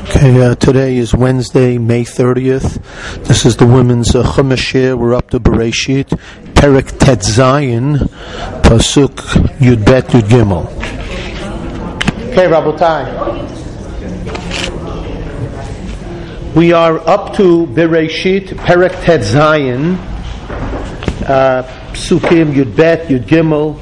Okay, today is Wednesday, May 30th. This is the women's Chumash share. We're up to Bereshit, Perek Tet Zayin, Pasuk Yud Bet Yud Gimel. Okay, Rabotai. We are up to Bereshit, Perek Tet Zayin, Psukim Yud Bet Yud Gimel.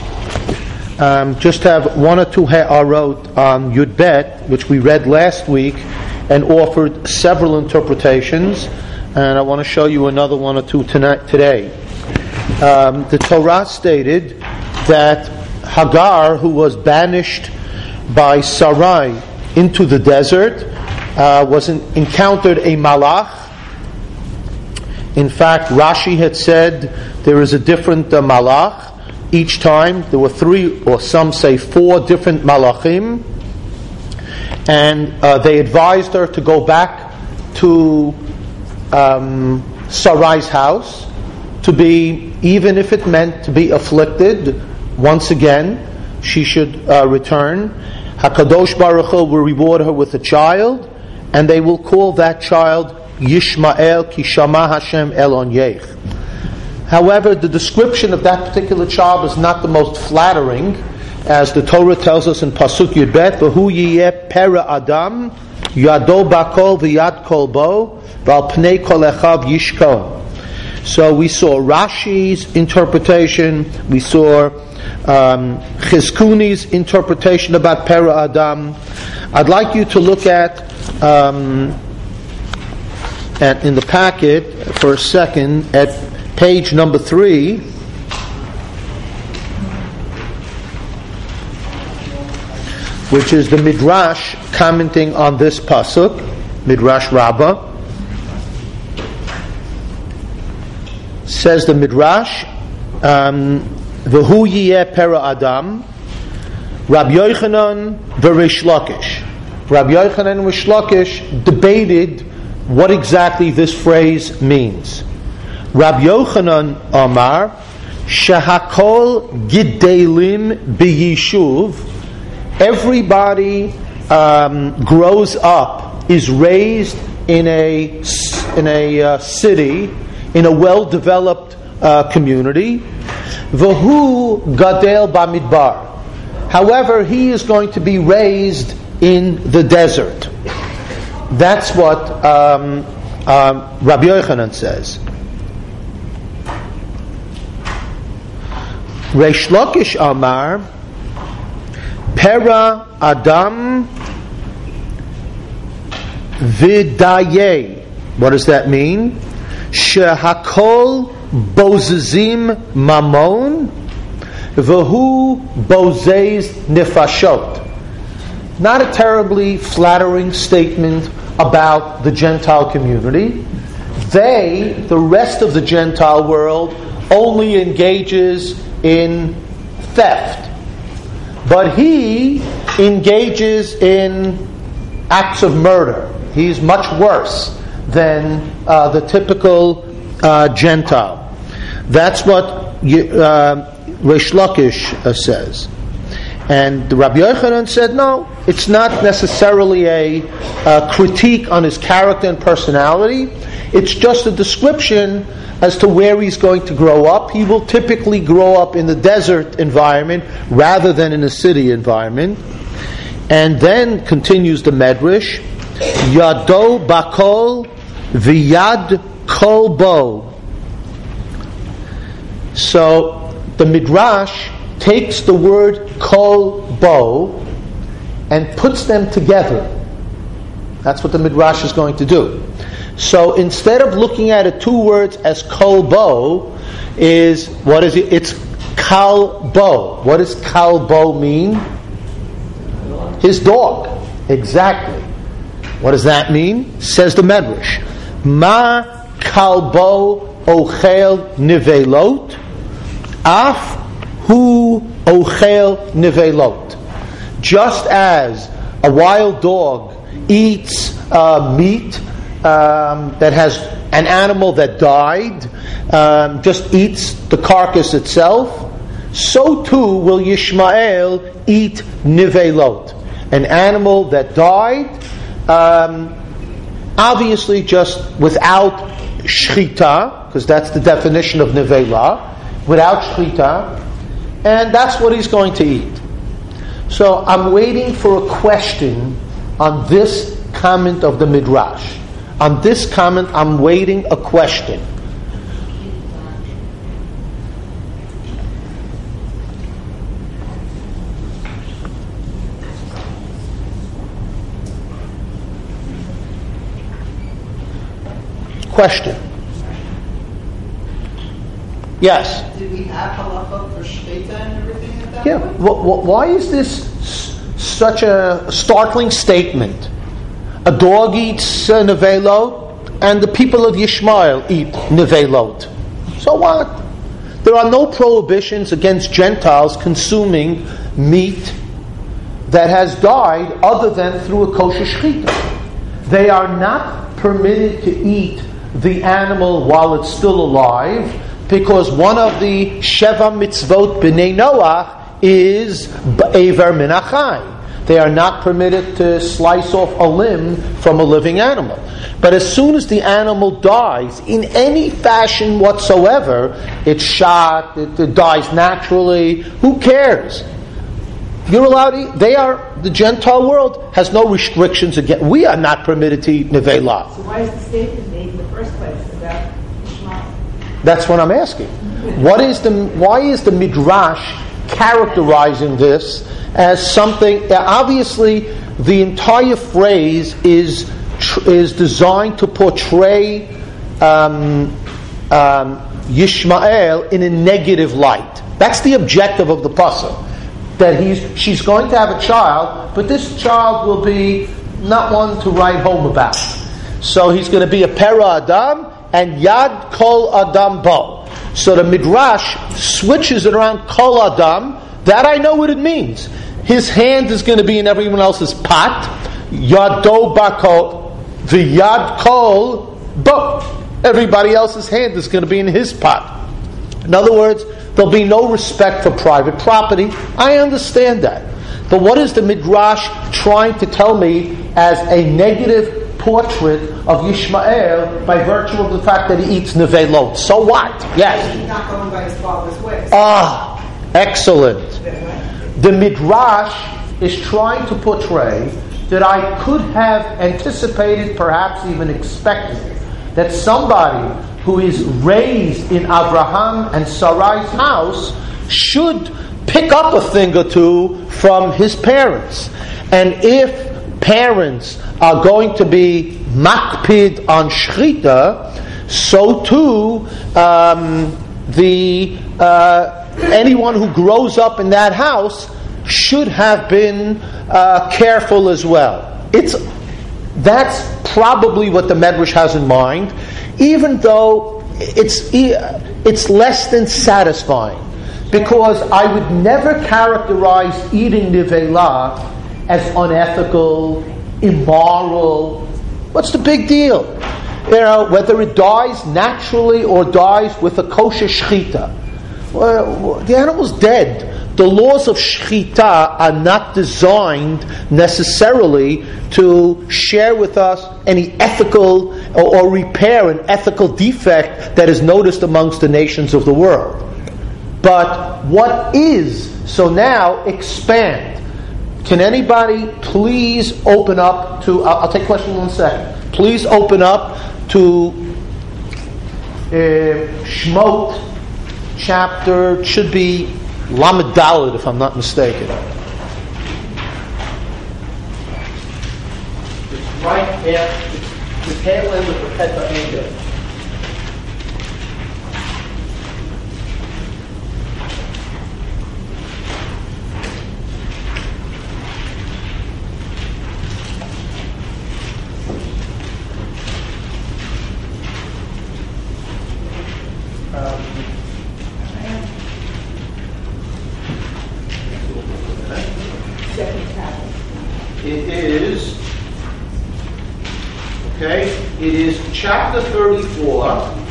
Just have one or two ha'arot on Yud Bet, which we read last week and offered several interpretations, and I want to show you another one or two today. The Torah stated that Hagar, who was banished by Sarai into the desert, encountered a malach. In fact, Rashi had said there is a different malach. Each time there were three, or some say four, different malachim, and they advised her to go back to Sarai's house, to be, even if it meant to be afflicted, once again, she should return. HaKadosh Baruch Hu will reward her with a child, and they will call that child Yishmael Ki Shama Hashem El Onyech. However, the description of that particular child is not the most flattering, as the Torah tells us in Pasuk Yud Bet, V'hu yiyeh pera Adam, yado bakol v'yad kol bo, v'al pnei kol echav yishkon. So we saw Rashi's interpretation, we saw Chizkuni's interpretation about pera Adam. I'd like you to look at in the packet for a second at page number 3, which is the Midrash commenting on this pasuk, Midrash Rabbah. Says the Midrash, V'hu yiyeh pera Adam, Rabbi Yochanan v'Reish Lakish. Rabbi Yochanan and Reish Lakish debated what exactly this phrase means. Rabbi Yochanan Amar, Shehakol Gidelim B'Yishuv. Everybody grows up, is raised in a city, in a well-developed community. V'hu Gadel Bamidbar. However, he is going to be raised in the desert. That's what Rabbi Yochanan says. Reish Lakish Amar, Pera Adam Vidaye. What does that mean? Shehakol Bozezim Mamon V'hu Bozez Nefashot. Not a terribly flattering statement about the Gentile community. The rest of the Gentile world, only engages in theft, but he engages in acts of murder. He's much worse than the typical Gentile. That's what Reish Lakish says. And Rabbi Yochanan said, no, it's not necessarily a critique on his character and personality. It's just a description as to where he's going to grow up. He will typically grow up in the desert environment rather than in a city environment. And then continues the Medrash, Yado bakol v'yad kol bo. So the Midrash takes the word kol bo and puts them together. That's what the Midrash is going to do. So instead of looking at it two words as kol bo, what is it? It's kal bo. What does kal bo mean? His dog. Exactly. What does that mean? Says the Medrash, Ma kal bo ochel nivelot, af hu ochel nivelot. Just as a wild dog eats meat that has an animal that died, just eats the carcass itself, so too will Yishmael eat nivelot, an animal that died, obviously just without shchita, because that's the definition of nevela, without shchita, and that's what he's going to eat. So I'm waiting for a question on this comment of the Midrash. On this comment, I'm waiting a question. Question. Yes. Did we have halacha for shchita and everything at that point? Why is this such a startling statement? A dog eats nevelot, and the people of Yishmael eat nevelot. So what? There are no prohibitions against Gentiles consuming meat that has died other than through a kosher shechita. They are not permitted to eat the animal while it's still alive, because one of the Sheva mitzvot b'nei Noach is b'ever min achai. They are not permitted to slice off a limb from a living animal. But as soon as the animal dies, in any fashion whatsoever, it's shot, it dies naturally, who cares? You're allowed to eat. The Gentile world has no restrictions against. We are not permitted to eat nevelah. So why is the statement made in the first place about Ishmael? That's what I'm asking. Why is the Midrash characterizing this as something? Obviously, the entire phrase is designed to portray Yishmael in a negative light. That's the objective of the pasuk. That she's going to have a child, but this child will be not one to write home about. So he's going to be a Pera Adam and Yad Kol Adam Bo. So the Midrash switches it around Kol Adam. That I know what it means. His hand is going to be in everyone else's pot. Yado Bakol, the Yad Kol Bo. Everybody else's hand is going to be in his pot. In other words, there'll be no respect for private property. I understand that. But what is the Midrash trying to tell me as a negative portrait of Yishmael by virtue of the fact that he eats nevelot? So what? Yes. He's not going by his father's ways. Excellent. The Midrash is trying to portray that I could have anticipated, perhaps even expected, that somebody who is raised in Abraham and Sarai's house should pick up a thing or two from his parents. And if parents are going to be makpid on shchita, so too anyone who grows up in that house should have been careful as well. That's probably what the Medrash has in mind, even though it's less than satisfying, because I would never characterize eating nevelah as unethical, immoral. What's the big deal? Whether it dies naturally or dies with a kosher shechita. Well, the animal's dead. The laws of shechita are not designed necessarily to share with us any ethical or repair an ethical defect that is noticed amongst the nations of the world. But what is? So now expand. Can anybody please open up to? I'll take question 1 second. Please open up to Shmot chapter. It should be Lamed Daled, if I'm not mistaken. It's right after the tail end of the Peta Ega. It is chapter 34,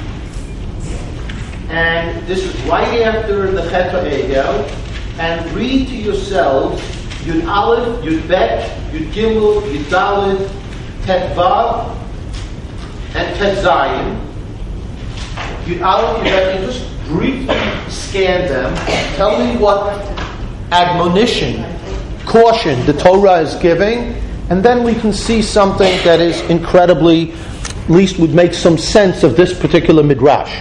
and this is right after the Chet HaEgel, and read to yourselves Yud Aleph, Yud Bet, Yud Gimel, Yud Daled, Tet Vav, and Tet Zayin. Yud Aleph, Yud Bet, just briefly scan them. Tell me what admonition, caution the Torah is giving, and then we can see something that is incredibly, at least would make some sense of this particular midrash.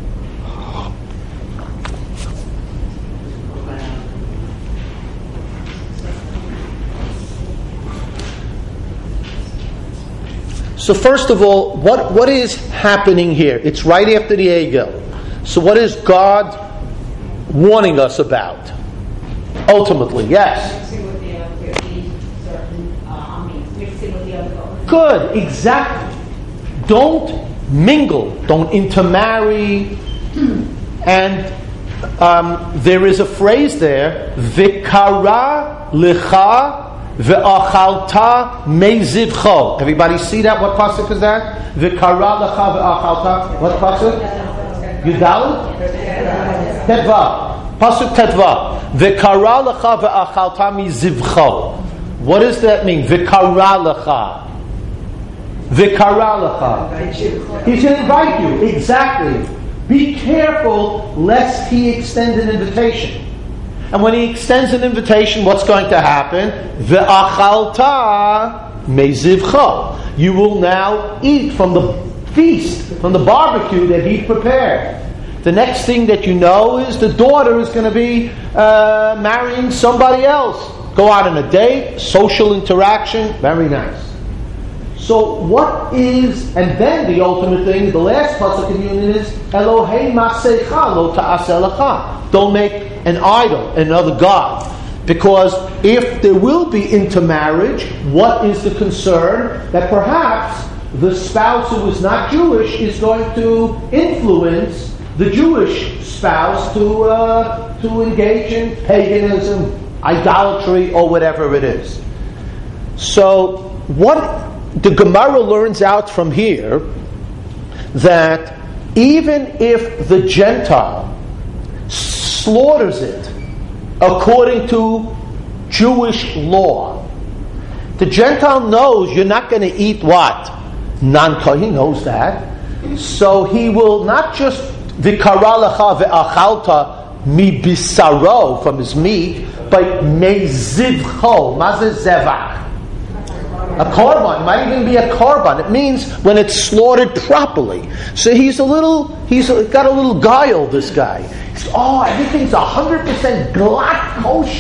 So first of all, what is happening here? It's right after the Egel. So what is God warning us about? Ultimately, yes. Good, exactly. Don't mingle, don't intermarry. And there is a phrase there, Vikara licha ve'achalta mezivcho. Everybody see that? What pasuk is that? Vikara licha ve'achalta. What pasuk? Yudal? Tetva. Pasuk Tetva. Vikara licha ve'achalta mezivcho. What does that mean? Vikara licha. Vikara licha. He should invite you. Exactly. Be careful lest he extend an invitation. And when he extends an invitation, what's going to happen? Ve'achalta mezivcha. You will now eat from the feast, from the barbecue that he prepared. The next thing that you know is the daughter is going to be marrying somebody else. Go out on a date, social interaction, very nice. So what is, and then the ultimate thing, the last pasuk in union is Elohei Masecha Lo Ta'aseh Lecha. Don't make an idol, another god, because if there will be intermarriage, what is the concern that perhaps the spouse who is not Jewish is going to influence the Jewish spouse to engage in paganism, idolatry, or whatever it is. So what the Gemara learns out from here, that even if the Gentile slaughters it according to Jewish law, the Gentile knows you're not going to eat what? Nanka, he knows that. So he will not just Vikara lecha ve'achalta mi bisaro, from his meat, but mezivcho, mazeh zevach. A korban, it might even be a korban. It means when it's slaughtered properly. So he's got a little guile, this guy. He's, everything's 100% glatt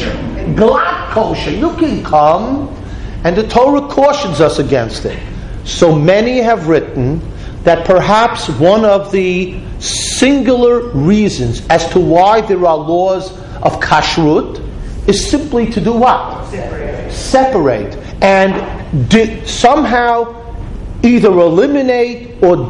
kosher. You can come. And the Torah cautions us against it. So many have written that perhaps one of the singular reasons as to why there are laws of kashrut is simply to do what? Separate. And somehow either eliminate or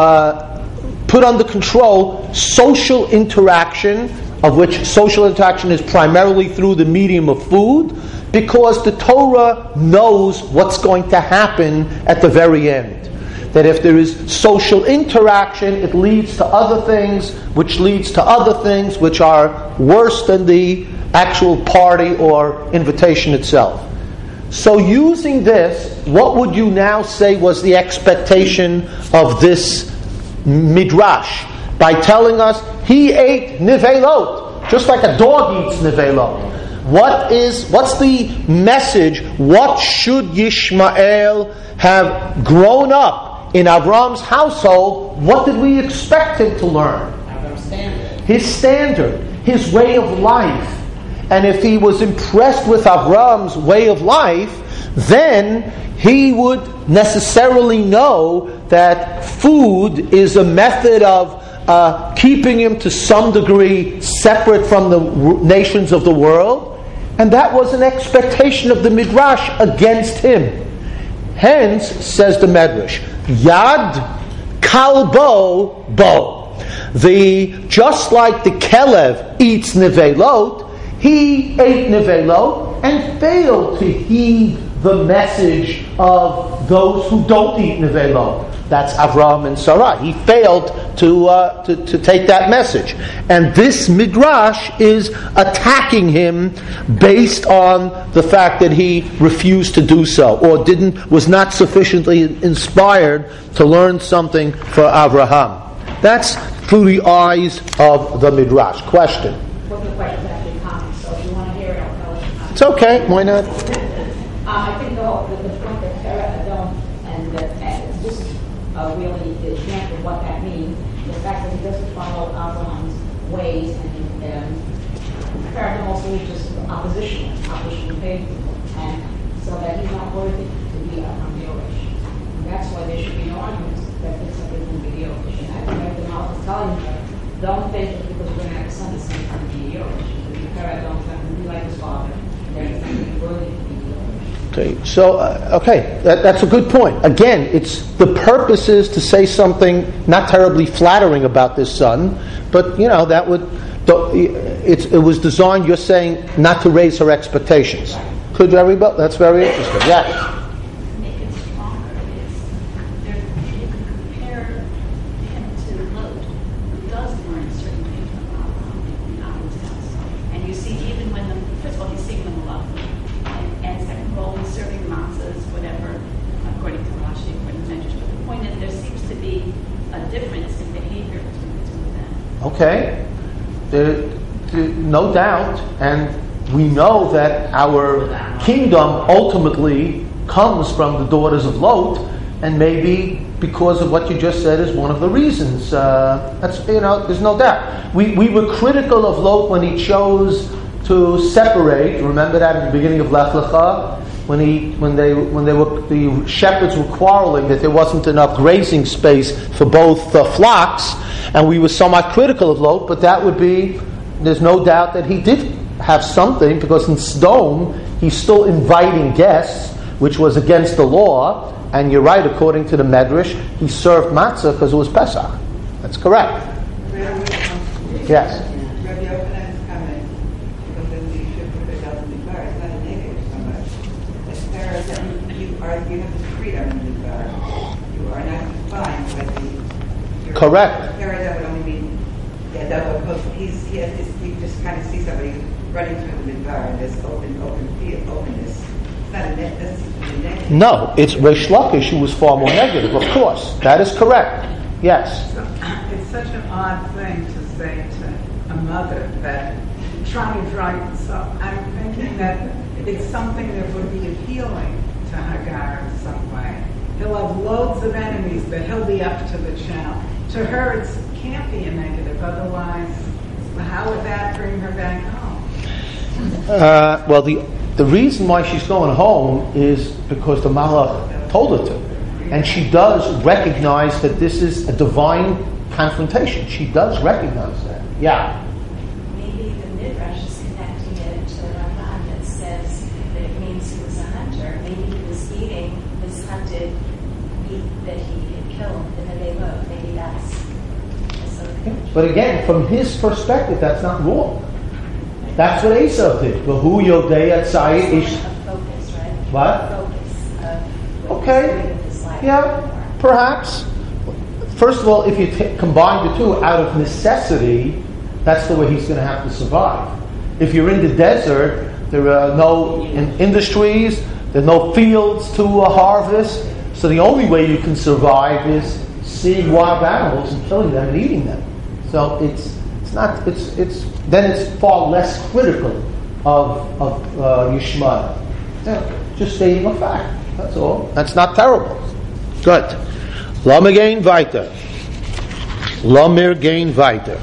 put under control social interaction, of which social interaction is primarily through the medium of food, because the Torah knows what's going to happen at the very end. That if there is social interaction, it leads to other things, which leads to other things which are worse than the actual party or invitation itself. So using this, what would you now say was the expectation of this midrash? By telling us, he ate nivelot, just like a dog eats nivelot. What's the message? What should Yishmael have grown up in Avram's household? What did we expect him to learn? His standard, his way of life. And if he was impressed with Avram's way of life, then he would necessarily know that food is a method of keeping him to some degree separate from the nations of the world. And that was an expectation of the Midrash against him. Hence, says the Medrash, Yad Kalbo Bo. Just like the Kelev eats Nevelot, he ate Nevelot and failed to heed the message of those who don't eat nevelo. That's Avraham and Sarah. He failed to take that message. And this midrash is attacking him based on the fact that he refused to do so, or was not sufficiently inspired to learn something for Avraham. That's through the eyes of the midrash. Question? Well, the question is actually comments, so if you want to hear it, I'll tell it. It's okay. Why not? I think the point that Sarah Adon, and this is really the example of what that means, the fact that he doesn't follow Abraham's ways, and Sarah Adon also is just opposition faith, and so that he's not worthy to be a Yoresh. That's why there should be no arguments that it's something can be the Yoresh. And I think the Malach is telling you, don't think that because we're going to have a son, it's going to be a Yoresh. Because Sarah Adon is not going to be like his father, that he's not going to be worthy to be the Yoresh. Okay, so that's a good point. Again, it's the purpose is to say something not terribly flattering about this son, but that would. It was designed. You're saying not to raise her expectations. Could everybody? That's very interesting. Yeah. Make it stronger you can compare him to Lot, who does learn certain things from Abraham's house. And you see, even when first of all, he's seeing them a lot, and second of all, he's serving matzahs, whatever, according to Rashi, according to Medrash. But the point is, there seems to be a difference in behavior between the two of them. Okay, no doubt, and we know that our kingdom ultimately comes from the daughters of Lot, and maybe because of what you just said is one of the reasons. That's there's no doubt. We were critical of Lot when he chose to separate. Remember that at the beginning of Lech Lecha, the shepherds were quarreling that there wasn't enough grazing space for both flocks, and we were somewhat critical of Lot. But that would be. There's no doubt that he did have something, because in Sodom he's still inviting guests, which was against the law. And you're right, according to the Medrash, he served matzah because it was Pesach. That's correct. Yes. Rabbi Yochanan's comment, because then the shipper that doesn't declare, it's not a negative so much. As far as you have the freedom to declare, you are not defined by the. Correct. That would only mean that because he just kind of sees somebody running through the midbar and this open field, openness. It's not a negative. No, it's Reish Lakish who was far more negative. Of course, that is correct. Yes. It's such an odd thing to say to a mother that trying to drive. So I'm thinking that it's something that would be appealing to Hagar in some way. He'll have loads of enemies, but he'll be up to the channel. To her, it can't be a negative. Otherwise, how would that bring her back home? Well, the reason why she's going home is because the Malach told her to. And she does recognize that this is a divine confrontation. She does recognize that. Yeah. Maybe the Midrash is connecting it to the Ramban that says that it means he was a hunter. Maybe he was eating his hunted meat that he had killed in the Negev. Maybe that's okay. But again, from his perspective, that's not wrong. That's what Esau did. Vahu Yodei Atzai Ish. Focus, right? What? Focus of what Okay. he's doing with his life. Yeah, perhaps. First of all, if you combine the two out of necessity, that's the way he's going to have to survive. If you're in the desert, there are no industries, there are no fields to harvest, so the only way you can survive is seeing wild animals and killing them and eating them. So it's then it's far less critical of Yishmael. Yeah, just stating a fact. That's all. That's not terrible. Good. Lamer gehen weiter. Lamer gehen weiter.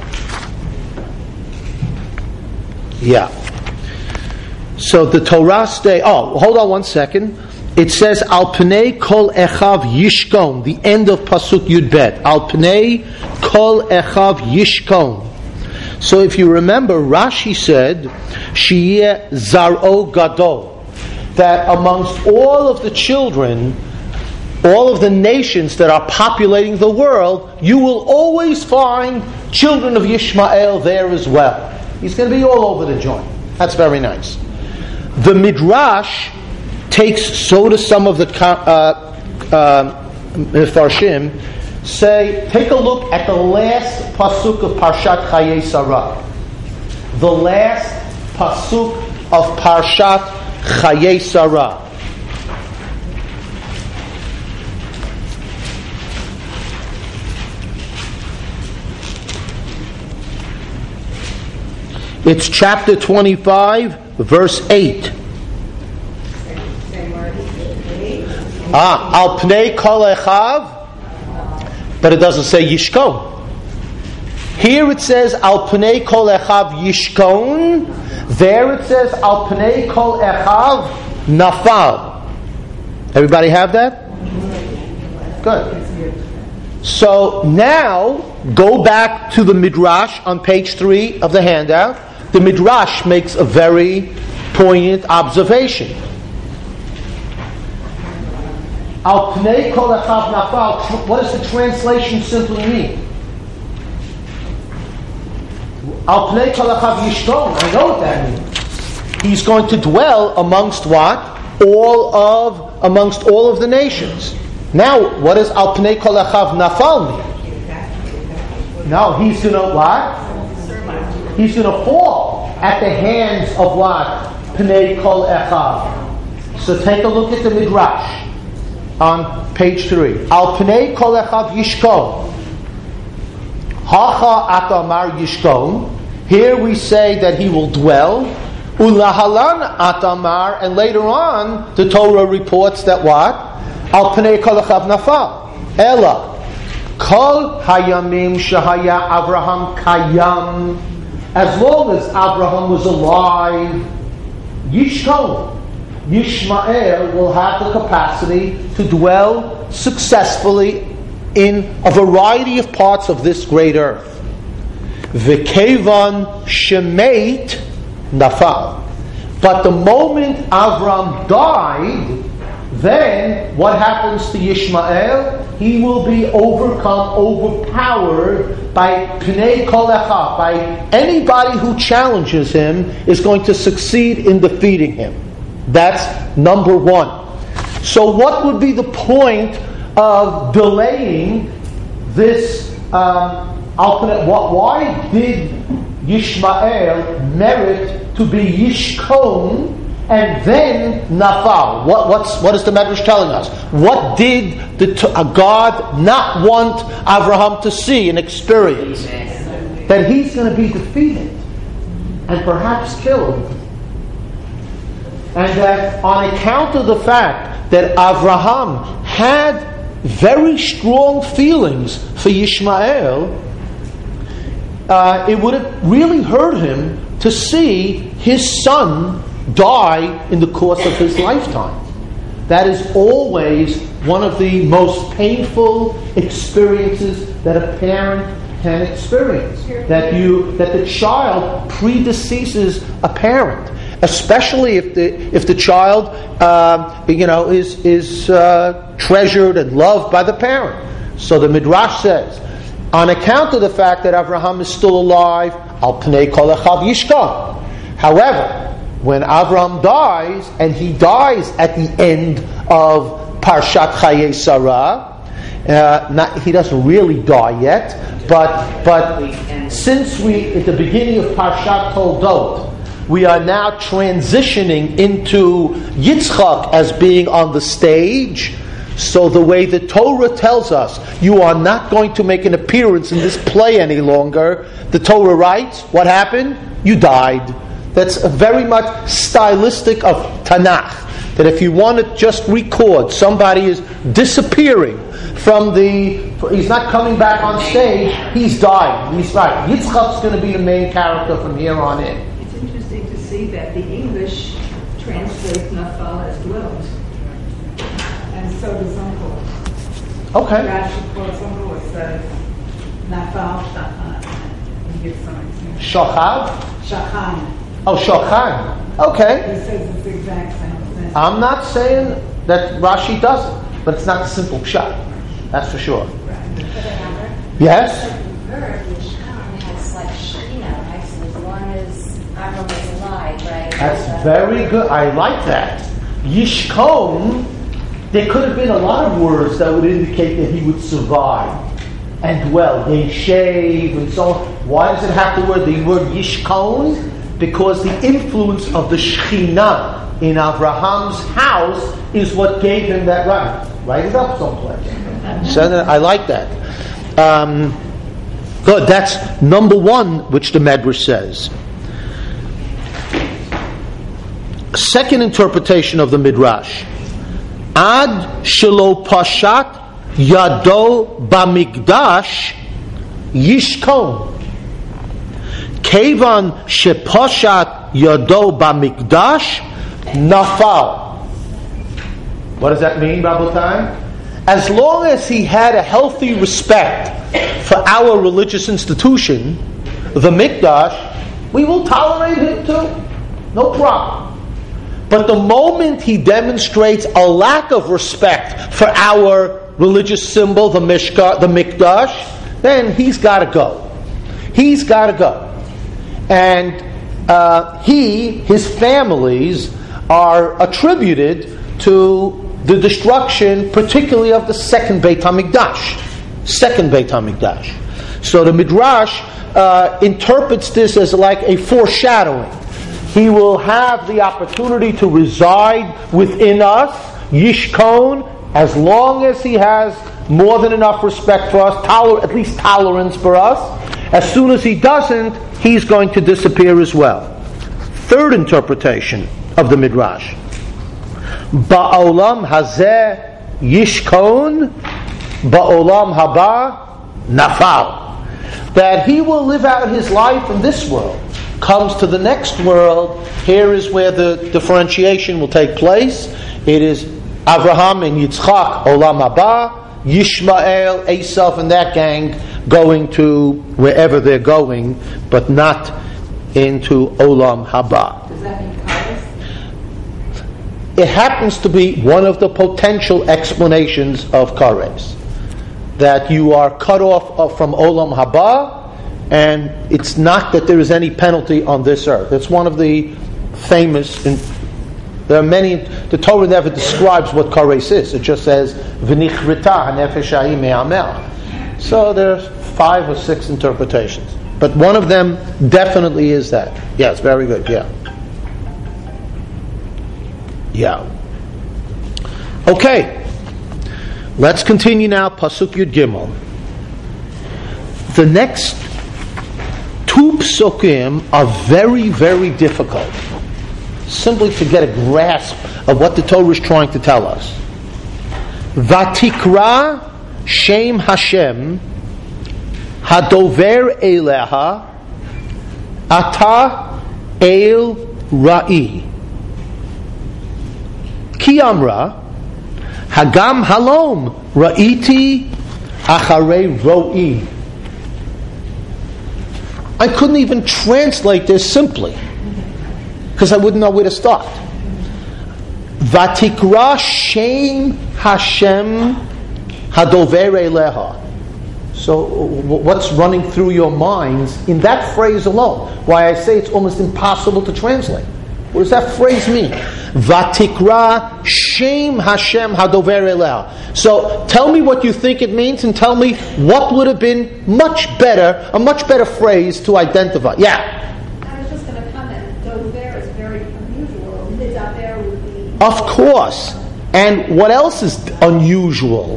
Yeah. So the Torah hold on 1 second. It says Al Pnei Kol Echav Yishkon. The end of Pasuk Yud Bet. Al Pnei Kol Echav Yishkon. So if you remember, Rashi said Shiyeh Zaro Gadol, that amongst all of the children, all of the nations that are populating the world, you will always find children of Yishmael there as well. He's going to be all over the joint. That's very nice. The Midrash takes, so do some of the Mefarshim, say, take a look at the last pasuk of Parshat Chayei Sarah. The last pasuk of Parshat Chayei Sarah. It's chapter 25, verse 8. Al pnei kol echav, but it doesn't say yishkon. Here it says al pnei kol echav yishkon. There it says al pnei kol echav nafal. Everybody have that? Good. So now go back to the Midrash on page 3 of the handout. The Midrash makes a very poignant observation. Al pnei kol echav nafal. What does the translation simply mean? Al pnei kol echav yishkon. I know what that means. He's going to dwell amongst what? Amongst all of the nations. Now, what does al pnei kol echav nafal mean? No, he's going to what? He's going to fall at the hands of what? Pnei kol echav. So take a look at the Midrash on page 3. Al pnei kol echav yishkon. Hacha atamar yishkon. Here we say that he will dwell. Ulahalan atamar, and later on the Torah reports that what? Al pnei kol echav nafal. Ela kol hayamim shehaya Avraham kayam. As long as Abraham was alive, Yishkon, Yishmael will have the capacity to dwell successfully in a variety of parts of this great earth. V'kevan shemeit nafal. But the moment Avram died, then what happens to Yishmael? He will be overpowered by Pnei Kol Echav, by anybody who challenges him is going to succeed in defeating him. That's number one. So what would be the point of delaying this? Why did Yishmael merit to be Yishkon and then Nafal? What is the Medrash telling us? What did God not want Avraham to see and experience? That he's going to be defeated and perhaps killed. And that on account of the fact that Avraham had very strong feelings for Yishmael, it would have really hurt him to see his son die in the course of his lifetime. That is always one of the most painful experiences that a parent can experience. That the child predeceases a parent, especially if the child is treasured and loved by the parent. So the Midrash says, on account of the fact that Avraham is still alive, al pnei kol echav yishkon. However, when Avraham dies, and he dies at the end of Parshat Chayei Sarah, he doesn't really die yet, but since we, at the beginning of Parshat Toldot, we are now transitioning into Yitzchak as being on the stage. So the way the Torah tells us, you are not going to make an appearance in this play any longer. The Torah writes, what happened? You died. That's very much stylistic of Tanakh. That if you want to just record, somebody is disappearing from he's not coming back on stage, he's died. He's right. Yitzchak's going to be the main character from here on in. It's interesting to see that the English translates Nafal as dwelt. And so does Uncle. Okay. Rashi quotes Uncle, it says Nafal Shachan. He gives some examples. Shachav? Shachan. Oh, Shachan. Okay. He says it's the exact same thing. I'm not saying that Rashi doesn't, but it's not a simple pshat. That's for sure. Yes? The verb, Yishkon, has like Shekhinah, right? So as long as Avraham is alive, right? That's very good. I like that. Yishkon, there could have been a lot of words that would indicate that he would survive and dwell. Yeshev and so on. Why does it have the word Yishkon? Because the influence of the Shekhinah in Abraham's house is what gave him that right. Write it up someplace. So I like that. Good. That's number one, which the Medrash says. Second interpretation of the Midrash. Ad shelo pashat yado bamikdash yishkon. Kevan shepashat yado bamikdash nafal. What does that mean, Rabotai? As long as he had a healthy respect for our religious institution, the Mikdash, we will tolerate him too. No problem. But the moment he demonstrates a lack of respect for our religious symbol, the Mikdash, then he's got to go. He's got to go. And his families are attributed to the destruction, particularly of the second Beit HaMikdash. So the Midrash interprets this as like a foreshadowing. He will have the opportunity to reside within us, Yishkon, as long as he has more than enough respect for us, at least tolerance for us. As soon as he doesn't, he's going to disappear as well. Third interpretation of the Midrash. Ba'olam hazeh yishkon, ba'olam haba nafal. That he will live out his life in this world. Comes to the next world, here is where the differentiation will take place. It is Abraham and Yitzchak, olam haba, Yishmael, Esav, and that gang going to wherever they're going, but not into olam haba. Does that mean Kares? It happens to be one of the potential explanations of Kares. That you are cut off from olam haba, and it's not that there is any penalty on this earth. It's one of the famous. There are many. The Torah never describes what Kares is. It just says v'nichrita hanefesh ha'im me'amel. So there's 5 or 6 interpretations, but one of them definitely is that. Yes, very good. Yeah. Okay. Let's continue now. Pasuk Yud Gimel. The next 2 psukim are very, very difficult, simply to get a grasp of what the Torah is trying to tell us. Vatikra Shem Hashem Hadover Eleha Ata El Ra'i Ki Amra Hagam Halom Ra'iti Acharei Ro'i. I couldn't even translate this simply, because I wouldn't know where to start. Vatikra Shem Hashem Hadover Eleha. So what's running through your minds in that phrase alone? Why I say it's almost impossible to translate. What does that phrase mean? Vatikra Shem Hashem Hadover Eleha. So tell me what you think it means, and tell me what would have been a much better phrase to identify. Yeah. I was just going to comment. Dover is very unusual. Midaber would be. Of course. And what else is unusual?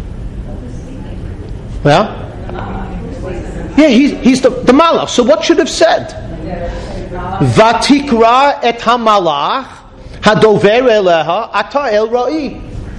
Yeah? Yeah, he's the malach. So what should have said? Vatikra et hamalach hadover eleha ata el ra'i.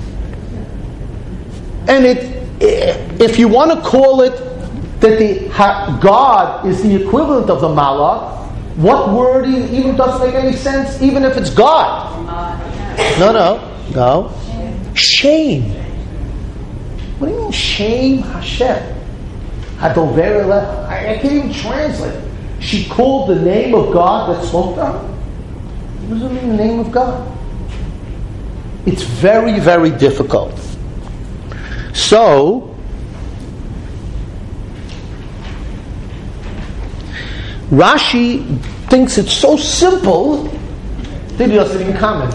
And if you want to call it that God is the equivalent of the malach, what word even doesn't make any sense, even if it's God? No. Shame. What do you mean shame Hashem? Hadover eleha. I can't even translate it. She called the name of God that spoke to her? What does it mean, the name of God? It's very, very difficult. So, Rashi thinks it's so simple He doesn't even comment.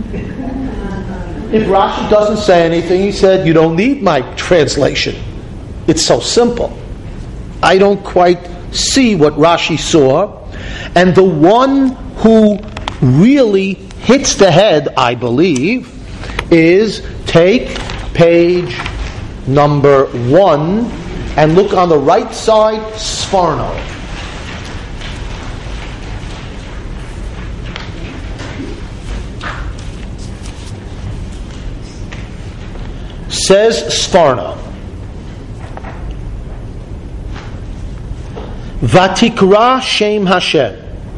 If Rashi doesn't say anything, he said, you don't need my translation. It's so simple. I don't quite see what Rashi saw. And the one who really hits the head, I believe, is take page number 1 and look on the right side, Sforno. Says Sforno, Vatikra Shem Hashem.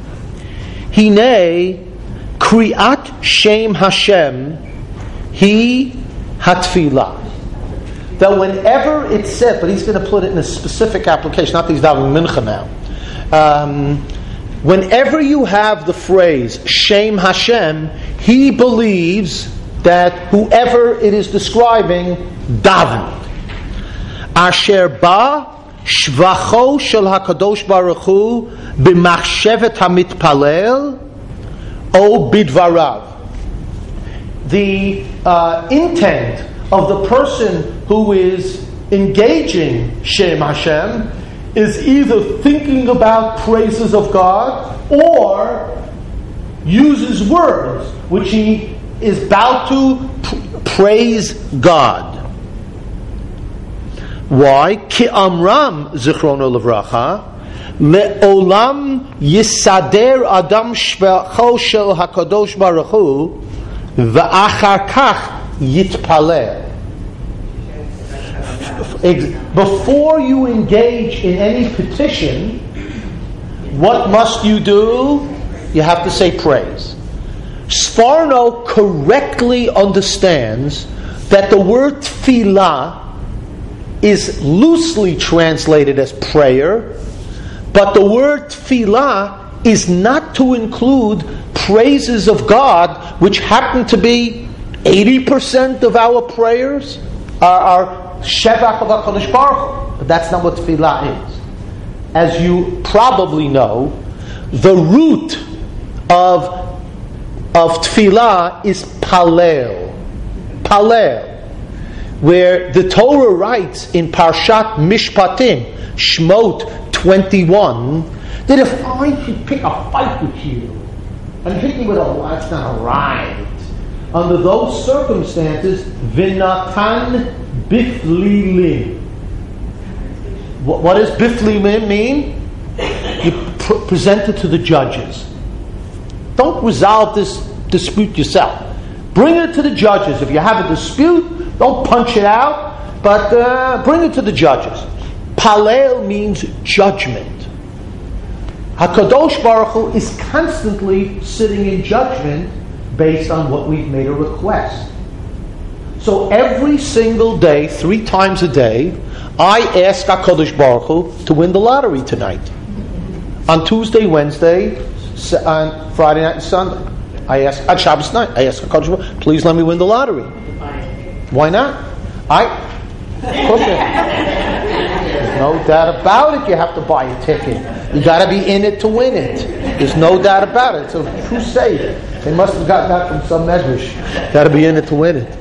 Hine Kriat Shem Hashem He Hatfilah. That whenever it's said, but he's going to put it in a specific application, not these davening mincha now. Whenever you have the phrase Shem Hashem, he believes that whoever it is describing davened. Asher ba shvacho shel hakadosh baruch hu b'machshevet hamitpalel o bidvarav. The intent of the person who is engaging Shem Hashem is either thinking about praises of God or uses words which he is about to praise God. Why? Ki amram zichrono levracha le'olam yisader adam shvacho shel hakadosh baruch hu va'achar kach yitpalel. Before you engage in any petition, what must you do? You have to say praise. Sforno correctly understands that the word tefillah is loosely translated as prayer, but the word tefillah is not to include praises of God, which happen to be 80% of our prayers are Shevach of HaKadosh Baruch Hu. But that's not what tefillah is. As you probably know, the root of tefillah is palel. Palel. Where the Torah writes in Parshat Mishpatim, Shmot 21, that if I should pick a fight with you and hit you with a that's not right. Under those circumstances, Vinatan Biflilim. What does Biflilim mean? You present it to the judges. Don't resolve this dispute yourself. Bring it to the judges. If you have a dispute, don't punch it out, but bring it to the judges. Palel means judgment. HaKadosh Baruch Hu is constantly sitting in judgment based on what we've made a request. So every single day, 3 times a day, I ask HaKadosh Baruch Hu to win the lottery tonight. On Tuesday, Wednesday, on Friday night and Sunday. I ask on Shabbos night. I ask HaKadosh Baruch Hu, please let me win the lottery. Why not? There's no doubt about it. You have to buy a ticket. You got to be in it to win it. There's no doubt about it. It's a crusade. They must have gotten that from some medrash. Got to be in it to win it.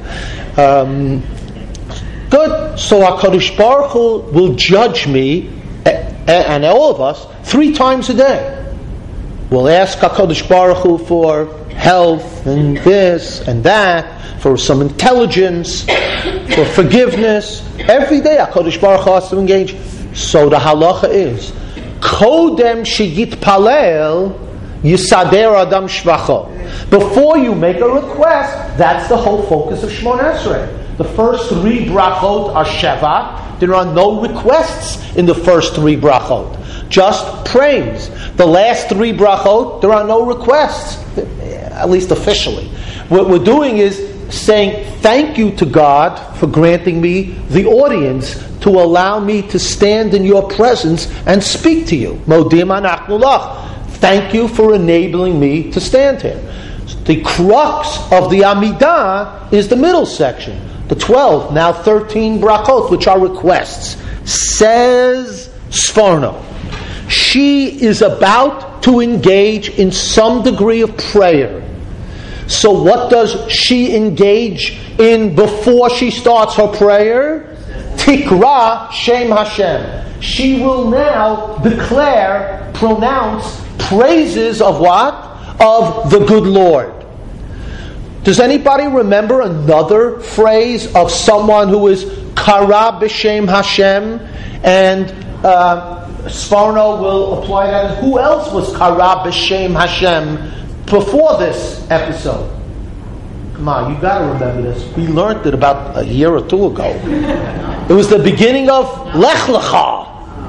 Good. So HaKadosh Baruch Hu will judge me and all of us 3 times a day. We'll ask HaKadosh Baruch Hu for health and this and that, for some intelligence, for forgiveness. Every day HaKadosh Baruch Hu has to engage. So the halacha is, Kodem sheyitpalel yisader adam shvacho. Before you make a request, that's the whole focus of Shmoneh Esrei. The first 3 brachot are sheva. There are no requests in the first 3 brachot. Just praise. The last 3 brachot, there are no requests, at least officially. What we're doing is saying thank you to God for granting me the audience to allow me to stand in your presence and speak to you. Modim anachnu lach. Thank you for enabling me to stand here. The crux of the Amidah is the middle section. The 12, now 13 brachot, which are requests. Says Sforno, she is about to engage in some degree of prayer. So what does she engage in before she starts her prayer? Tikra Shem Hashem. She will now pronounce praises of what? Of the good Lord. Does anybody remember another phrase of someone who is Kara B'Shem Hashem? And Sforno will apply that. Who else was Kara B'Shem Hashem before this episode? Come on, you got to remember this. We learned it about a year or two ago. It was the beginning of Lech Lecha.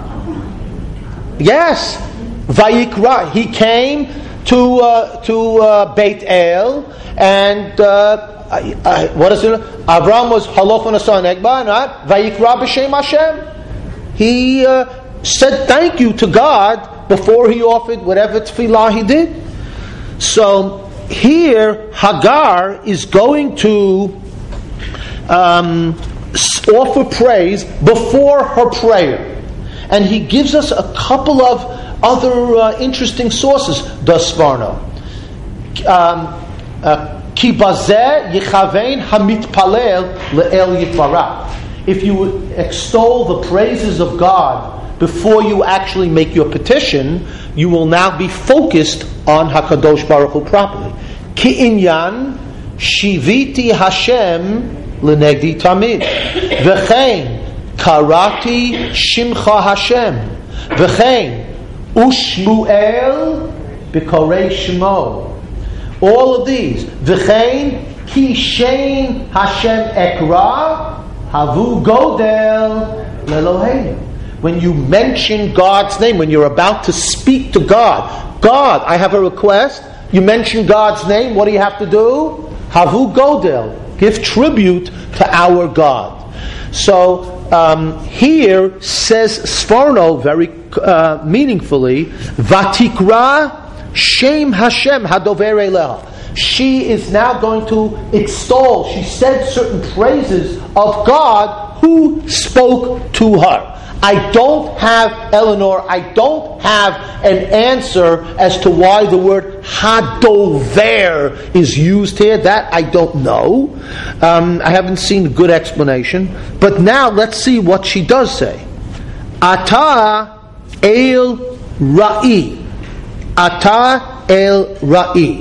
Yes, Vayikra. He came to Beit El, and what is it? Abraham was Halof on Asan Egba, and Vayikra B'Shem Hashem. He said thank you to God before he offered whatever tefillah he did. So here, Hagar is going to offer praise before her prayer. And he gives us a couple of other interesting sources, does Sforno. Ki bazeh yichavein hamitpalel le'el yitvarach. If you extol the praises of God before you actually make your petition, you will now be focused on HaKadosh Baruch Hu properly. Ki inyan shiviti Hashem lenegdi tamid. V'chein karati shimcha Hashem. V'chein ushmuel b'korei shmo. All of these. V'chein ki shein Hashem ekra havu godel leloheinu. When you mention God's name, when you're about to speak to God, God, I have a request. You mention God's name, what do you have to do? Havu Godel. Give tribute to our God. So here says Sforno very meaningfully, Vatikra Shem Hashem Hadover Eleha. She is now going to extol. She said certain praises of God who spoke to her. I don't have, Eleanor, I don't have an answer as to why the word hadover is used here. That I don't know. I haven't seen a good explanation. But now let's see what she does say. Ata el ra'i. Ata el ra'i.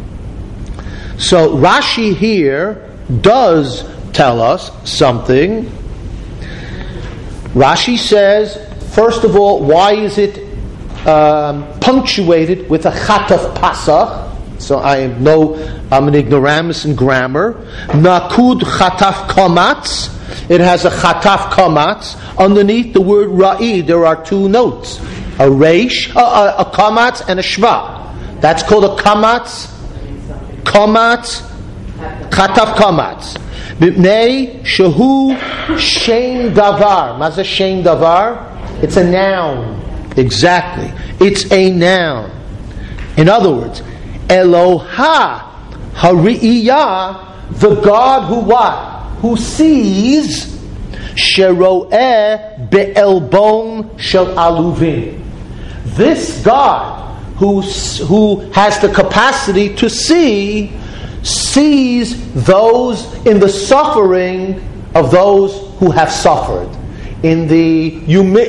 So Rashi here does tell us something. Rashi says, first of all, why is it punctuated with a chataf pasach? So I'm an ignoramus in grammar. Nakud chataf komatz. It has a chataf komatz. Underneath the word ra'i, there are two notes: a reish, a komatz, and a shva. That's called a komatz. Komatz, chataf komatz. B'nei shehu shein davar. Maza shein davar? It's a noun. Exactly. It's a noun. In other words, Eloha hari'iyah, the God who what? Who sees, shero'eh be'elbon shel aluvim. This God who has the capacity to see, sees those in the suffering of those who have suffered, in the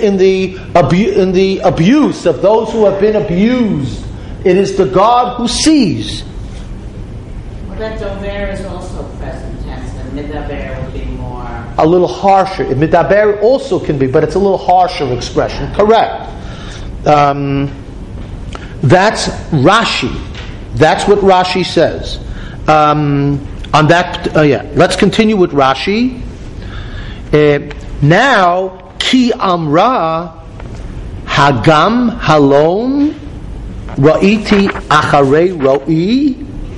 abuse of those who have been abused. It is the God who sees. Well, that dover is also present tense, and midaber would be more a little harsher. Midaber also can be, but it's a little harsher expression. Correct. That's Rashi. That's what Rashi says. On that, let's continue with Rashi. Now, ki amra hagam halom ra'iti acharei ro'i.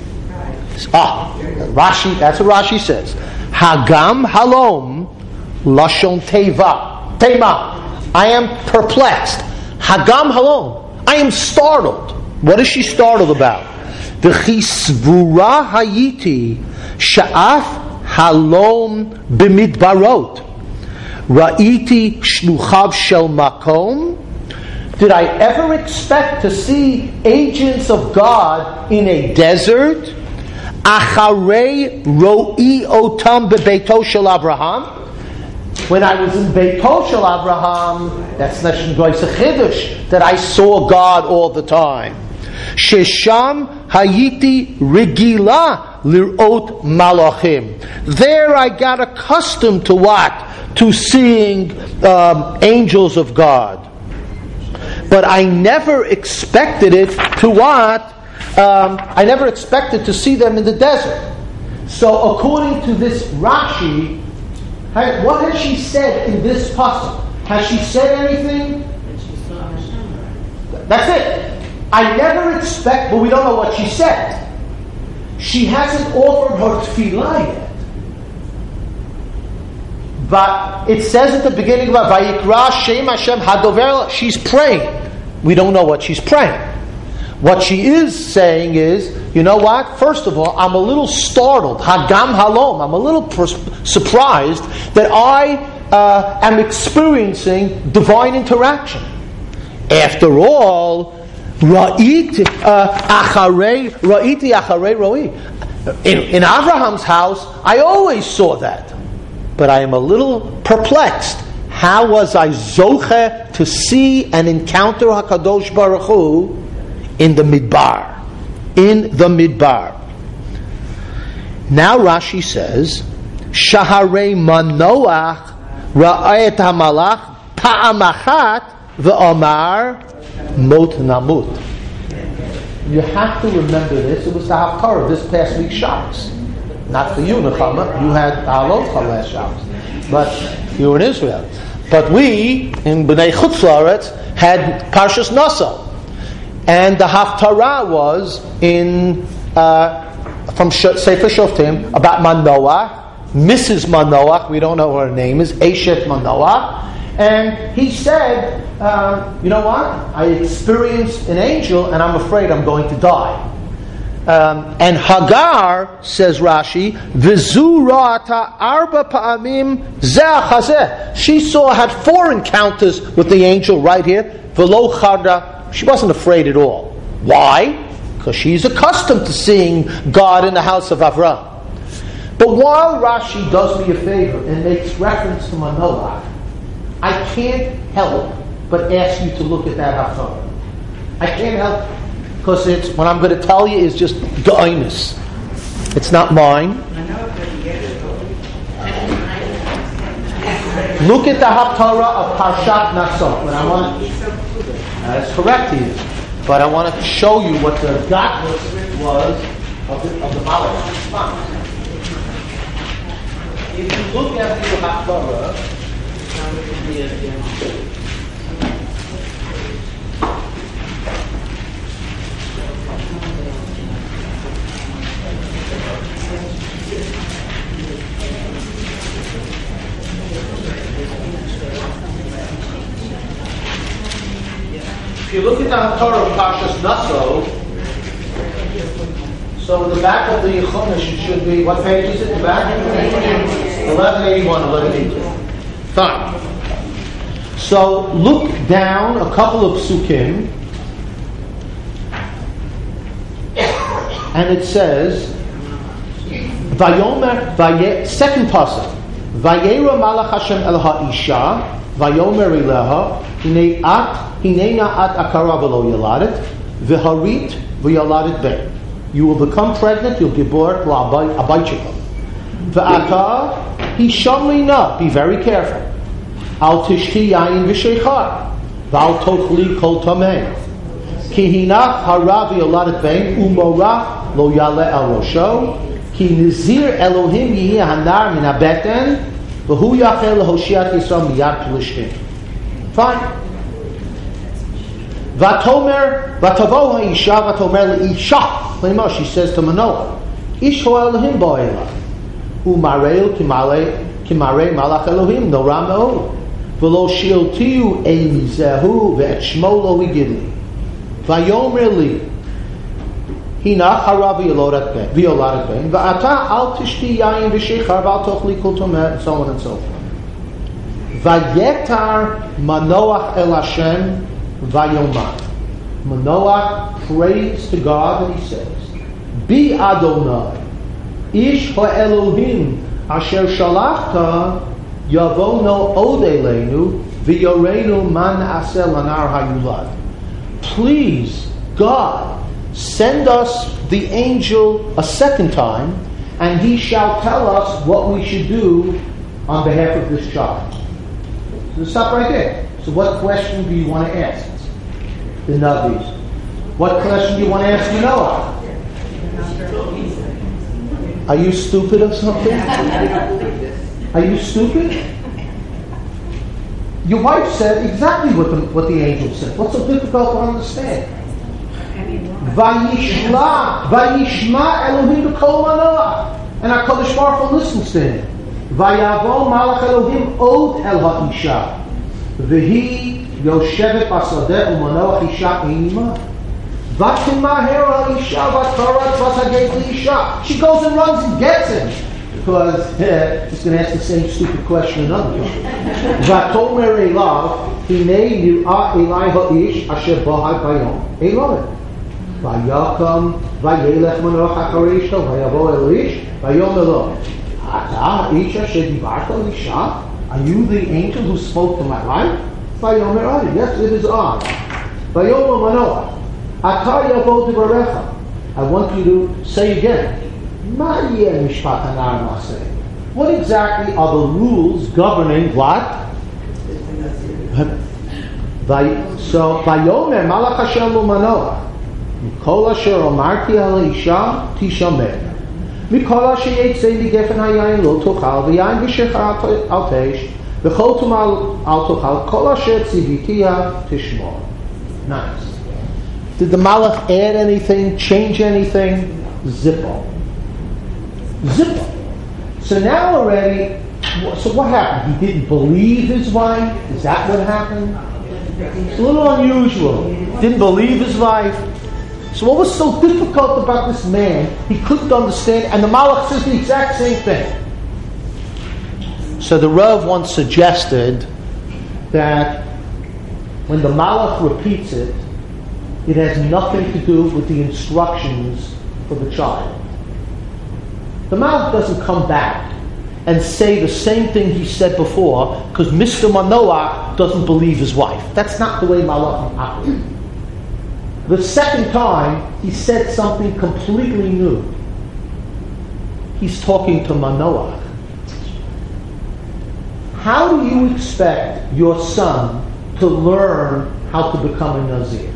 Rashi. That's what Rashi says. Hagam halom lashon tema. I am perplexed. Hagam halom. I am startled. What is she startled about? The chisvura hayiti sha'af halom b'midbarot ra'iti shluchav shel makom. Did I ever expect to see agents of God in a desert? Acharei ro'i otam bebeito shel Abraham. When I was in Beito shel Abraham, that's Neshon Goyse Chiddush, that I saw God all the time. Shesham hayiti rigila lirot malachim. There I got accustomed to what? To seeing angels of God. But I never expected it to what? I never expected to see them in the desert. So according to this Rashi, what has she said in this pasuk? Has she said anything? That's it. I never expect, but we don't know what she said. She hasn't offered her tefillah yet. But it says at the beginning of Vayikra Shem Hashem Hadover, she's praying. We don't know what she's praying. What she is saying is, you know what? First of all, I'm a little startled. Hagam halom. I'm a little surprised that I am experiencing divine interaction. After all, ra'iti acharei ro'i. In Abraham's house, I always saw that. But I am a little perplexed. How was I zoche to see and encounter HaKadosh Baruch Hu in the Midbar? In the Midbar. Now Rashi says, Shaharei Manoach Ra'ayet HaMalach Pa'amachat V'Omar Mot Namut. You have to remember this. It was the Haftarah this past week's Shabbos. Not for you, Nechama. You had Alotcha last Shabbos. But you were in Israel. But we, in B'nai Chutz La'aretz, had Parshas Nasa. And the Haftarah was in from Sefer Shoftim about Manoach, Mrs. Manoach, we don't know what her name is, Eshet Manoach. And he said, you know what? I experienced an angel and I'm afraid I'm going to die. And Hagar, says Rashi, V'zu ra'ata arba pa'amim zeh chazeh. She had 4 encounters with the angel right here. V'lo charda. She wasn't afraid at all. Why? Because she's accustomed to seeing God in the house of Avraham. But while Rashi does me a favor and makes reference to Manoach, I can't help but ask you to look at that Haftarah. I can't help, because it's what I'm going to tell you is just Ga'inus. It's not mine. Look at the Haftarah of Parshat Naso. That's correct here. But I want to show you what the godless was of the Malach. If you look at the Haftarah, if you look at the Haftarah of Parshas Naso, so in the back of the Chumash it should be, what page is it in the back? 1181, 1182. Fine. So look down a couple of psukim, and it says, Vayomer, second pasuk, Vayera Malach Hashem El Ha'isha, Vayomer Ileha, Hinena at Akara V'lo Yaladet, V'harit V'yaladet Ben. You will become pregnant, you'll give birth to a baichikah. V'ata Hishamli Na, be very careful. Al Tishti Yayin V'sheichar, V'al Tochli Kol Tameh. Ki Hinach Hara V'yaladet Ben, Umorach Lo Yale El Rosho, Ki Nizir Elohim Yihi Hanar Min HaBeten, V'hu Yachel Hoshiat Yisrael Miyad Plishtim. Fine. Vatomer, Vatavo Ha'isha, Vatomer Le'isha. She says to Manoah, Ish Ho Elohim Ba'ela. U'mareil Kimarei Malach Elohim, No Ram Me'o. V'lo Shiltiu Eimi Zehu, Ve'et Shmo Lo Higidli. Vayomer Li. Hinach Hara V'yoladet Ben. V'ata Al Tishti Yayin V'sheichar, V'al Tochli Kol Tomer, and so on and so forth. Vayetar Manoach El Hashem Vayomar. Manoach prays to God and he says, Be Adonai, Ish ha'Elohim asher shalachta yavono od eleinu v'yorenu man aseh lanar hayulad. Please, God, send us the angel a second time, and he shall tell us what we should do on behalf of this child. So stop right there. So what question do you want to ask the Navis? What question do you want to ask Noah? Are you stupid or something? Are you stupid? Your wife said exactly what the angel said. What's so difficult to understand? Vayishma Elohim b'kol Manoach, and HaKadosh Baruch Hu listens to him. Vayavo Malach Elohim od el ha'isha, v'hi yoshevet b'sadeh u'Manoach isha einima. V'timaher ha'isha v'tarat v'tageit l'isha. She goes and runs and gets him. Because he's going to ask the same stupid question another time. V'tomer elav hinei nir'a elai ha'ish asher b'hai bayom eloi. Vayakam vayelech Manoach acharei ishto vayavo el ish vayomer lo. Ata isha shedivarta l'isha. Are you the angel who spoke to my wife? Vayomer Ari. Yes, it is I. Vayomer Manoach. Ata yavo divarecha. I want you to say again. What exactly are the rules governing what? So, Vayomer Malach Hashem Manoach, Mikol Asher Omarti Al Isha Tishamer, Mikol Asher Yetzei Migefen Hayayin Lo Tochal, V'Yayin V'Shechar Al Teish, V'Chol Tumal Al Tochal, Kol Asher Tzivitiya Tishmor. Nice. Did the Malach add anything, change anything? Zippo. So now already, so what happened? He didn't believe his wife? Is that what happened? It's a little unusual. Didn't believe his wife. So what was so difficult about this man? He couldn't understand, and the Malach says the exact same thing. So the Rav once suggested that when the Malach repeats it, it has nothing to do with the instructions for the child. The Malach doesn't come back and say the same thing he said before because Mr. Manoach doesn't believe his wife. That's not the way Malachim operate. The second time, he said something completely new. He's talking to Manoach. How do you expect your son to learn how to become a Nazir?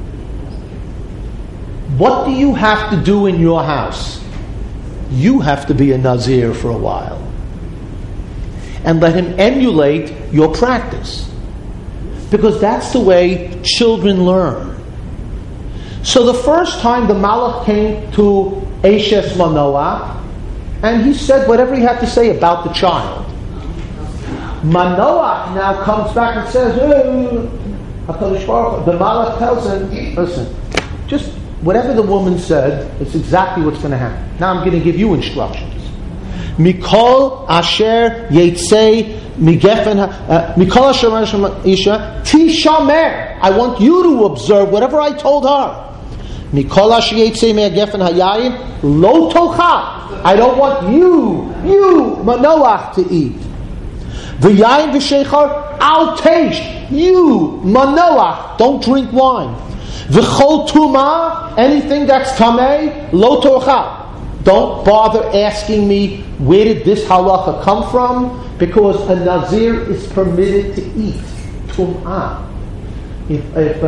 What do you have to do in your house? You have to be a Nazir for a while. And let him emulate your practice. Because that's the way children learn. So the first time the Malach came to Eshes Manoach, and he said whatever he had to say about the child. Manoach now comes back and says, the Malach tells him, listen, just whatever the woman said, it's exactly what's going to happen. Now I'm going to give you instructions. Mikol asher yetzei migefen mikol asher isha tishamer. I want you to observe whatever I told her. Mikol asher yetzei migefen hayayin lo tocha. I don't want you Manoach to eat. V'yayin v'sheichar al teish. You Manoach don't drink wine. V'chol tuma, anything that's tamei, lo tocha. Don't bother asking me where did this halacha come from, because a Nazir is permitted to eat tum'ah. If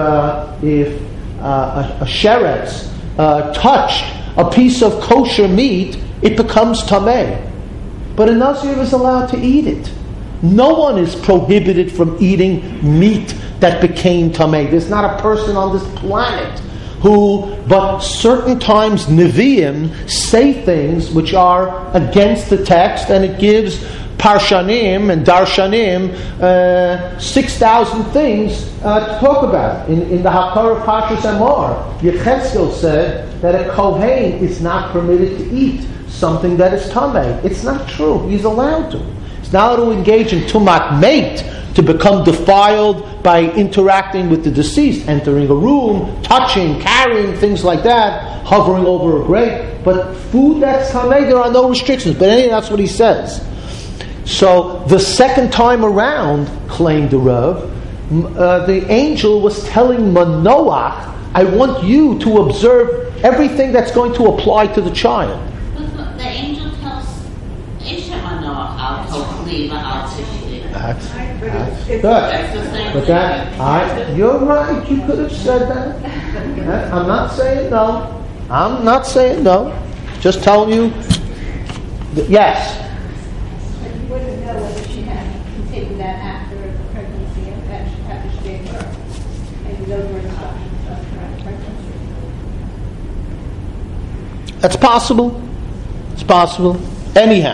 a sheretz touched a piece of kosher meat, it becomes tamei. But a Nazir is allowed to eat it. No one is prohibited from eating meat that became tamei. There's not a person on this planet but certain times Nevi'im say things which are against the text, and it gives Parshanim and Darshanim 6,000 things to talk about. In the Hakar of Parshas Emor, Yechezkel said that a Kohen is not permitted to eat something that is tamei. It's not true. He's allowed to. He's not allowed to engage in tumat mate, to become defiled by interacting with the deceased, entering a room, touching, carrying, things like that, hovering over a grave. but food that's tamei, there are no restrictions. But anyway, that's what he says. So the second time around, claimed the Rav, the angel was telling Manoach, I want you to observe everything that's going to apply to the child. But the angel tells Isha Manoach, Al Tochli, Al Tishli. That's good. That's the same But thing. you're right, you could have said that. I'm not saying no. I'm not saying no. Just telling you, yes. But you wouldn't know whether she had continued that after the pregnancy and after she gave birth. Maybe those were instructions of her pregnancy. That's possible. It's possible. Anyhow.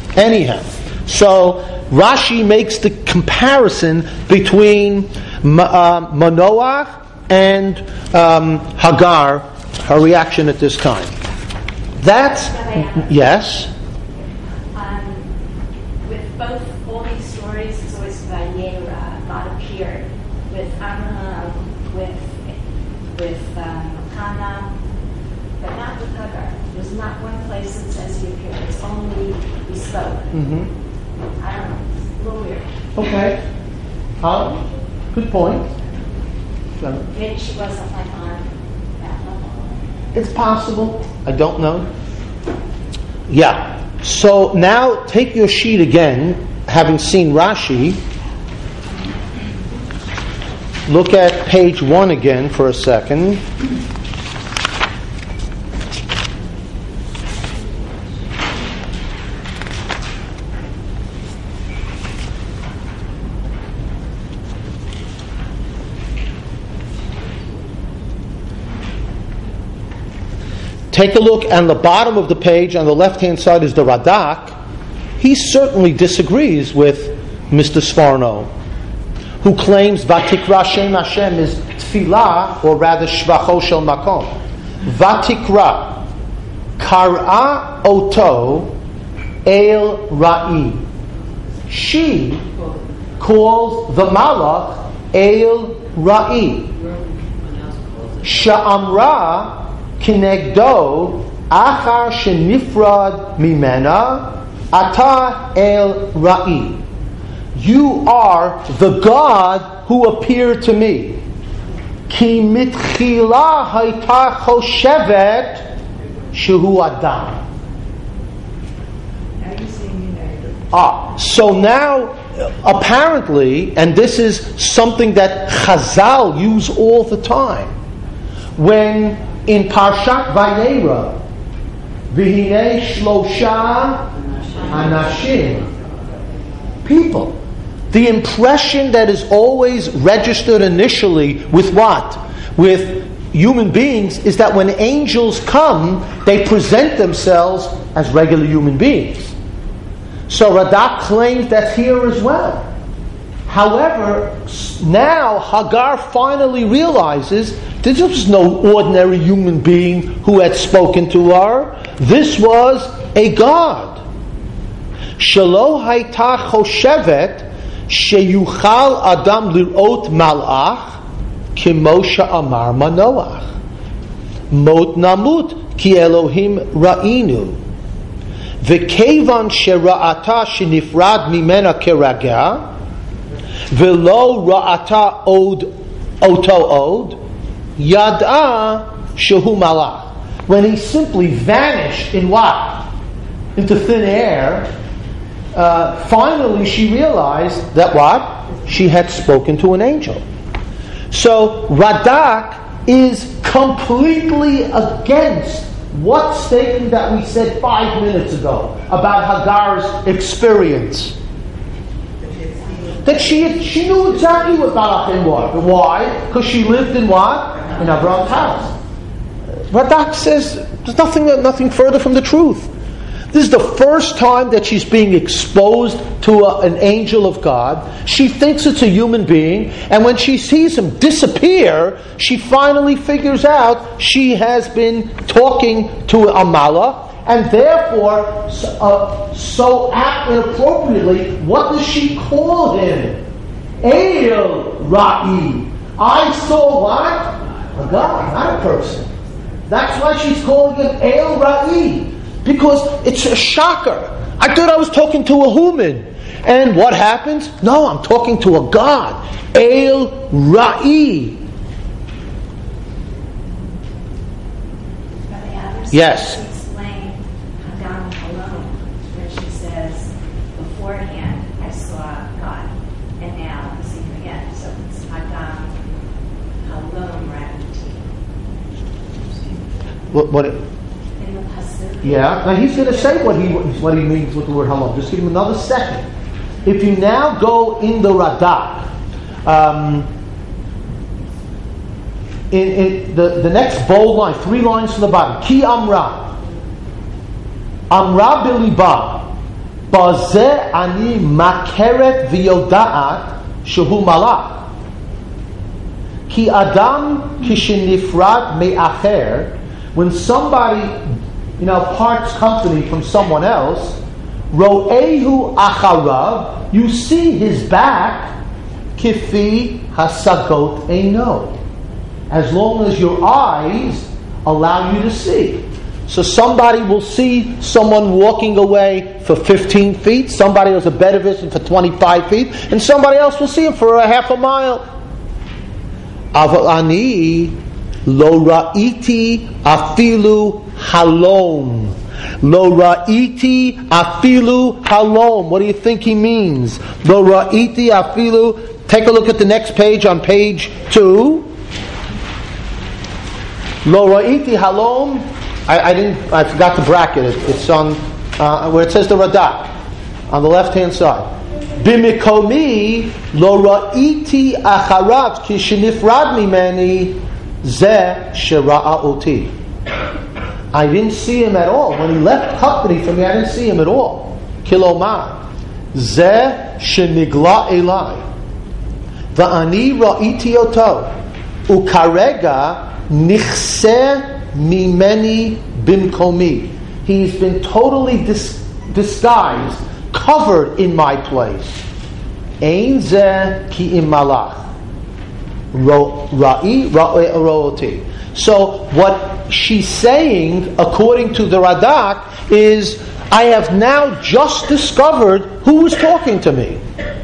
So Rashi makes the comparison between Manoach and Hagar, her reaction at this time. That's yes. With both all these stories, it's always Vayera, God appeared. With Abraham, with Hannah, but not with Hagar. There's not one place that says he appeared. It's only he spoke. Mm-hmm. I don't know. It's a little weird. Okay. Good point. Maybe she wasn't like on that level. It's possible. I don't know. Yeah. So now take your sheet again, having seen Rashi. Look at page 1 again for a second. Take a look on the bottom of the page, on the left-hand side is the Radak. He certainly disagrees with Mr. Sforno, who claims Vatikra Shem Hashem is Tfilah, or rather Shvacho Shel Makom. Vatikra Kar'a Oto El Ra'i. She calls the Malach El Ra'i. Sha'amra Kinegdo Achar Shenifrad Mimena Ata El Ra'i. You are the God who appeared to me. Ki mitchila hayta choshevet shehu adam. Now you see me negative. So now, apparently, and this is something that Chazal use all the time, when in Parshat Vayera, V'hinei shlosha anashim, people, the impression that is always registered initially with what? With human beings is that when angels come, they present themselves as regular human beings. So Radak claims that's here as well. However, now Hagar finally realizes this was no ordinary human being who had spoken to her. This was a God. Shelo hayta choshevet sheyuchal adam lirot malach kimosha amar Manoach. Mot namut ki Elohim ra'inu. V'kevan shera'ata shenifrad mimena keragah v'lo ra'ata od oto od yad'a shehu malach. When he simply vanished in what? Into thin air, finally she realized that what? She had spoken to an angel. So Radak is completely against what statement that we said 5 minutes ago about Hagar's experience. That she knew exactly what Malachim was. Why? Because she lived in what? In Abraham's house. Radak says there's nothing further from the truth. This is the first time that she's being exposed to an angel of God. She thinks it's a human being, and when she sees him disappear, she finally figures out she has been talking to a malach, and therefore, so inappropriately, what does she call him? El Ra'i. I saw what? A God, not a person. That's why she's calling him El Ra'i. Because it's a shocker. I thought I was talking to a human. And what happens? No, I'm talking to a God. El Ra'i. Yes. Explain Hagam alone, where she says, beforehand I saw God, and now I see him again. So it's Hagam alone, What? in the Pasuk. Yeah. Now he's going to say what he means with the word halom. Just give him another second. If you now go in the Radak, in the next bold line, 3 lines from the bottom. Ki amra biliba, bazeh ani makeret v'yoda'at shehu malach. Ki adam kishenifrad me'acher. When somebody, parts company from someone else, ro'ehu acharav, you see his back, kifi hasagot eino. As long as your eyes allow you to see. So somebody will see someone walking away for 15 feet, somebody has a better vision for 25 feet, and somebody else will see him for a half a mile. Aval ani lo ra'iti afilu halom. Lo ra'iti afilu halom. What do you think he means? Lo ra'iti afilu. Take a look at the next page on page 2. Lo ra'iti halom. I forgot to bracket it. It's on where it says the Radak on the left-hand side. Bimikomi lo ra'iti acharav ki shenifrad mimeni zeh shera'a oti. I didn't see him at all when he left company from me. I didn't see him at all. Kilomar zeh shenigla elai va'ani ra'iti oto ukarega nichse mimeni bimkomi. He's been totally disguised, covered in my place. Ein ze ki im malach ra'i ro'oti. So what she's saying, according to the Radak, is I have now just discovered who was talking to me.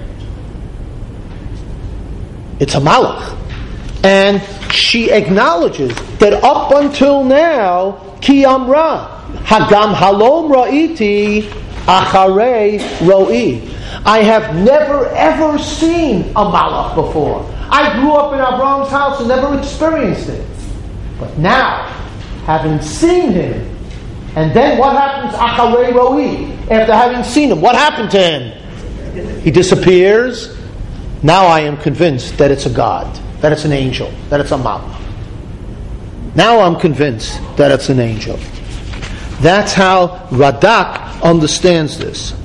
It's a malach. And she acknowledges that up until now, ki amra, hagam halom ra'iti, acharei ro'i. I have never ever seen a malach before. I grew up in Avram's house and never experienced it. But now, having seen him, and then what happens? Acharei ro'i. After having seen him, what happened to him? He disappears. Now I am convinced that it's a God, that it's an angel, that it's a malach. Now I'm convinced that it's an angel. That's how Radak understands this.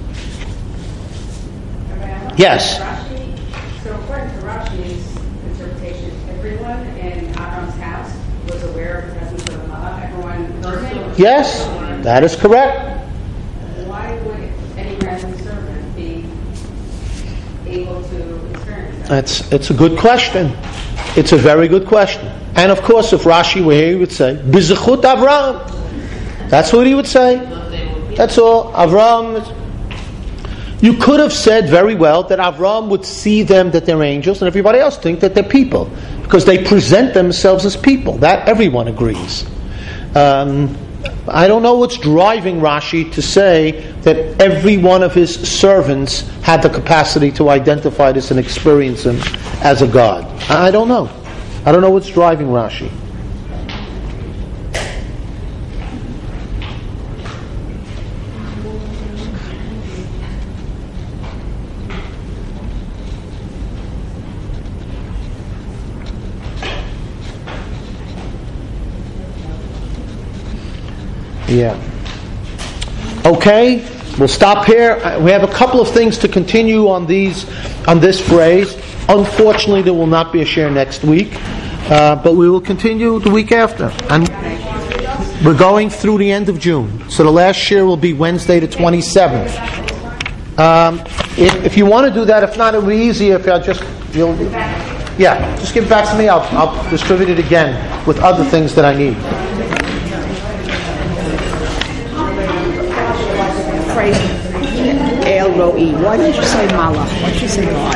Yes? So according to Rashi's interpretation, everyone in Avram's house was aware of the presence of a malach. Everyone. Yes, that is correct. Why would any random servant be able to experience that? It's a good question. It's a very good question. And of course, if Rashi were here, he would say, B'zechut Avram. That's what he would say. That's all. Avram. You could have said very well that Avram would see them that they're angels and everybody else think that they're people. Because they present themselves as people. That everyone agrees. I don't know what's driving Rashi to say that every one of his servants had the capacity to identify this and experience him as a God. I don't know. I don't know what's driving Rashi. Yeah. Okay, we'll stop here. We have a couple of things to continue on this phrase. Unfortunately, there will not be a share next week, but we will continue the week after. And we're going through the end of June, so the last share will be Wednesday the 27th. If you want to do that, if not, it'll be easier if just give it back to me. I'll distribute it again with other things that I need. Ro'i. Why didn't you say Malach? Why did you say God?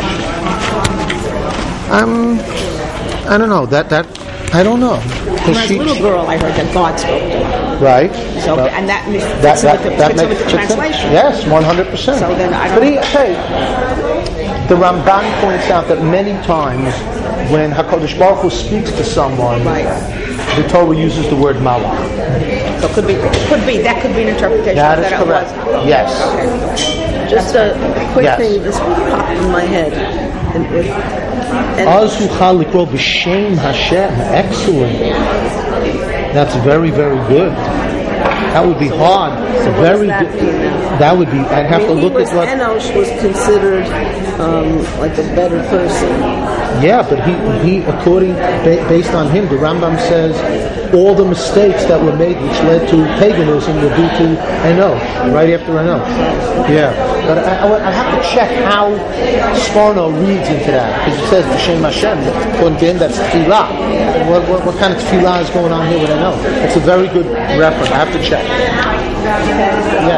I don't know. I don't know. When I was a little girl, I heard that God spoke to her. Right. So, Well, and that fits that with makes the translation. Yes, 100%. So then I don't But the Ramban points out that many times when HaKadosh Baruch Hu speaks to someone, the Torah uses the word malach. So that could be an interpretation That of is that correct. it was. Yes. Okay. Just a quick Yes. thing just popped in my head. And Az uchal likro b'shem Hashem. Excellent. That's very, very good. That would be hard. So what Very does that good. mean now? That would be. I'd have to look at what. Enosh was considered like a better person. Yeah, but he according based on him, the Rambam says all the mistakes that were made which led to paganism were due to Enosh, right after Enosh. Yeah, but I have to check how Sforno reads into that, because it says B'Shem Hashem. According to him, that's tefillah. What kind of tefillah is going on here with Enosh? It's a very good reference. I have to check. Yeah.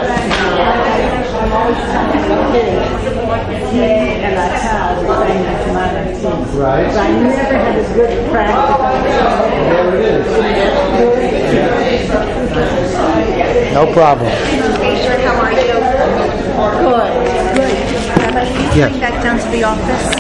And I have Right. I never had a good practice. There it is. No problem. How are you? Good. Rabbi, can you Yes. bring that down to the office?